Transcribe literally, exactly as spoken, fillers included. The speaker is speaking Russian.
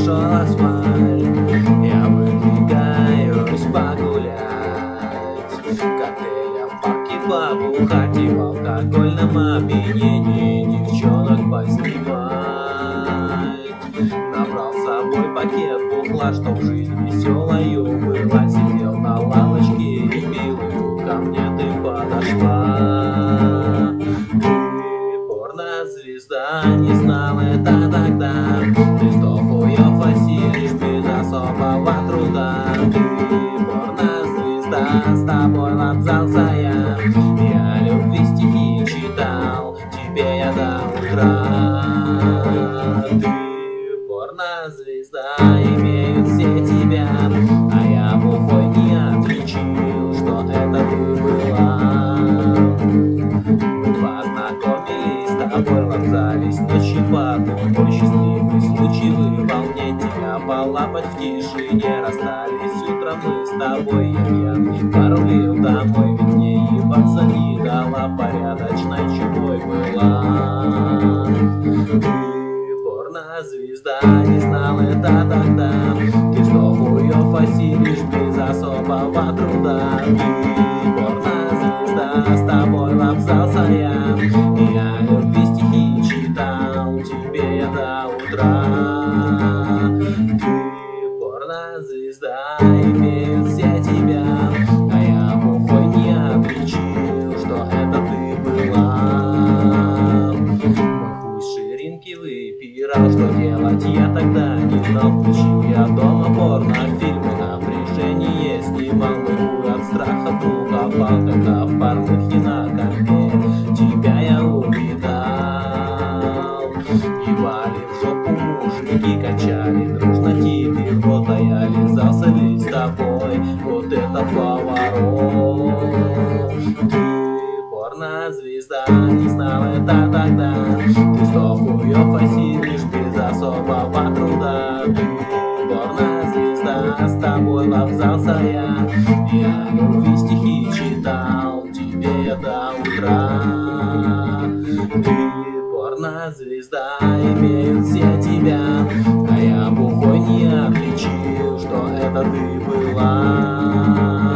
пошел асфальт. Я выдвигаюсь погулять, коктейля в парке побухать и в алкогольном опьянении девчонок поснимать. Набрал с собой пакет бухла, чтоб жизнь веселою была. Сидел на лавочке и пил, и тут ко мне ты подошла. Ты порнозвезда, не знал это тогда. Ты сто хуев осилишь без особого труда. Ты порнозвезда, с тобой лапзался я. Я любви стихи читал, тебе я до утра. Ты порнозвезда, имеют все тебя, а я бухой не отличил, что это ты была. Мы познакомились с тобой, лапзались ночью потом. Мой счастливый случай в волне тебя полапать в тишине. Расстались утром мы с тобой, я пьяный порулил домой. Ведь мне ебаться не дала, порядочной чумой была. Ты порнозвезда, не знал это тогда. Ты сто хуев осилишь без особого труда. Ты порнозвезда, с тобой лапзался я. Я любви стихи читал, тебе я до утра. Ты порнозвезда, имеют все тебя, а я бухой не отличил, что это ты была. Мой хуй с ширинки выпирал, что делать я тогда не знал. Включил я дома порнофильмы, напряжение снимал. Мой хуй от страха вдруг опал, когда в порнухе на компе тебя я увидал. Ебали в жопу мужики, качали дружно тебе в рот, а я лизался весь с тобой. Вот это поворот. Ты порнозвезда, не знал это тогда. Ты сто хуев осилишь без особого труда. Ты порнозвезда, с тобой лапзался я. Я любви стихи читал, тебе я до утра. Ты порнозвезда, имеют все тебя, а я бухой не отличил, что это ты была.